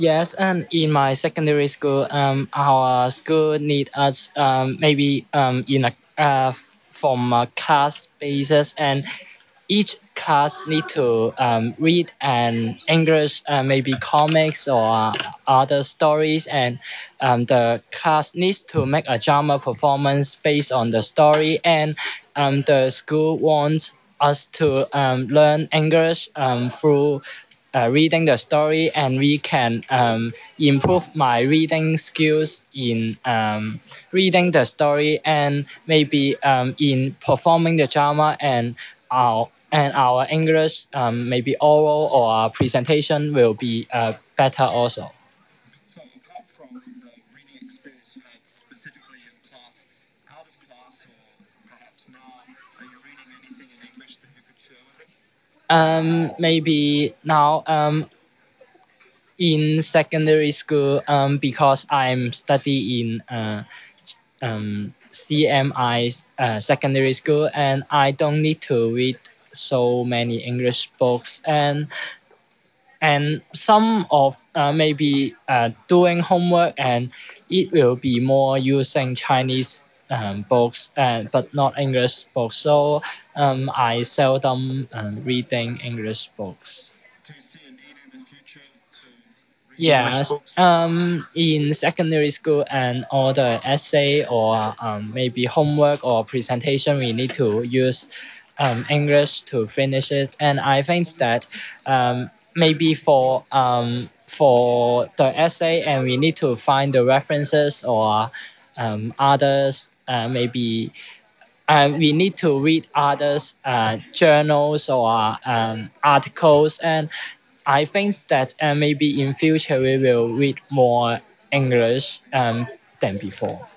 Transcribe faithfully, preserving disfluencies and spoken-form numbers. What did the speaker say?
Yes, and in my secondary school, um, our school need us um, maybe um, in a uh, from a class basis, and each class need to um, read an English uh, maybe comics or other stories, and um, the class needs to make a drama performance based on the story, and um, the school wants us to um, learn English um, through uh, reading the story, and we can um, improve my reading skills in um, reading the story, and maybe um, in performing the drama, and our and our English um, maybe oral or presentation will be uh, better also. So apart from the reading experience you had specifically in class, out of class or perhaps now, are you reading anything in English that you could share with us? Um, maybe now um, in secondary school um, because I'm studying in uh, um, C M I uh, secondary school, and I don't need to read so many English books, and and some of uh, maybe uh, doing homework, and it will be more using Chinese um, books, uh, but not English books. So um, I seldom um, reading English books. Do you see a need in the future to read English Yes, books? um, in secondary school and all the essay or um, maybe homework or presentation, we need to use um, English to finish it. And I think that um, maybe for um, for the essay, and we need to find the references or um, others, uh, maybe uh, we need to read others uh, journals or um, articles, and I think that uh, maybe in future we will read more English um, than before.